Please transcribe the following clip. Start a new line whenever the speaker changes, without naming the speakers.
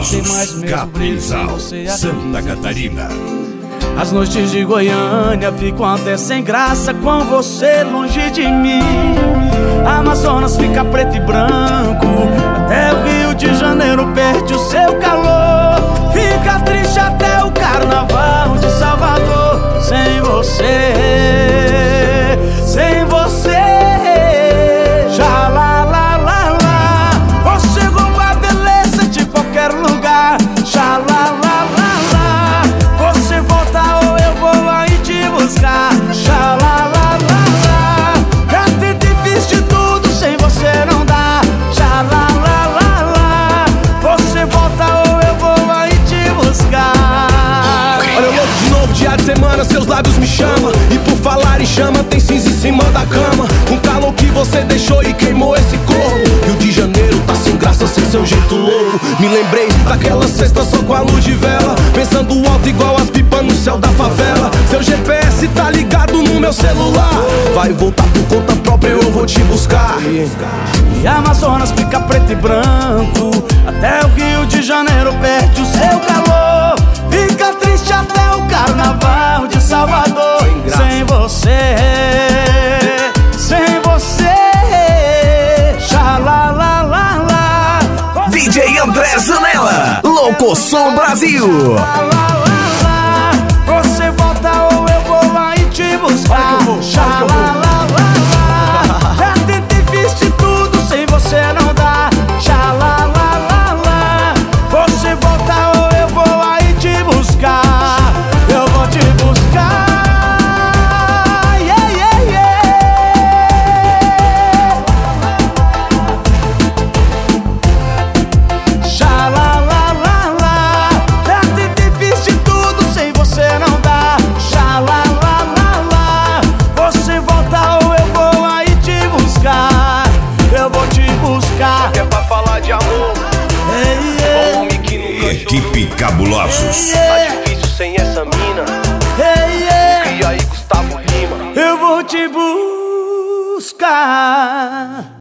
Cabulosos, Capinzal, Santa Catarina.
As noites de Goiânia ficam até sem graça com você longe de mim. Amazonas fica preto e branco, até o Rio de Janeiro perde o seu calor. Fica triste até o Carnaval de Salvador. Sem você, sem você. Já lá, lá, lá, lá. Você rouba a beleza de qualquer lugar. Já lá, lá, lá, lá. Você volta ou eu vou aí te buscar. Já lá, lá, lá, lá. Já tentei, fiz de tudo, sem você não dá. Já lá, lá, lá, lá. Você volta ou eu vou aí te buscar.
Olha eu louco de novo, dia de semana, seus lábios me chamam. E por falar em chama, tem cinza em cima da cama. Um calor que você deixou e queimou esse corpo. Rio de Janeiro tá sem graça, sem seu jeito louco. Me lembrei daquela sexta só com a luz de vela, pensando alto igual as pipas no céu da favela. Seu GPS tá ligado no meu celular. Vai voltar por conta própria, eu vou te buscar.
E Amazonas fica preto e branco, até o Rio de Janeiro perde o seu calor. Fica triste até o Carnaval de Salvador. Sem você, sem você. Já lá, lá, lá, lá.
DJ André Zanella, Locosom Brasil.
Lá, lá, lá, lá. Você volta ou eu vou aí te buscar. Já lá, lá, lá, lá. Já tentei, fiz de tudo, sem você não dá. Já lá, lá, lá, lá. Você volta ou eu vou aí te buscar. Eu vou te buscar. Yeah, yeah, yeah. Já lá, lá, lá, lá. Já tentei, fiz de tudo, sem você não dá. Já lá, lá, lá, lá. Você volta ou eu vou aí te buscar. Eu vou te buscar.
É pra falar de amor,
Hey, yeah.
homem que nunca
Equipe Cabulosos.
tá difícil sem essa mina.
Hey, yeah.
E aí, Gustavo Lima?
Eu vou te buscar.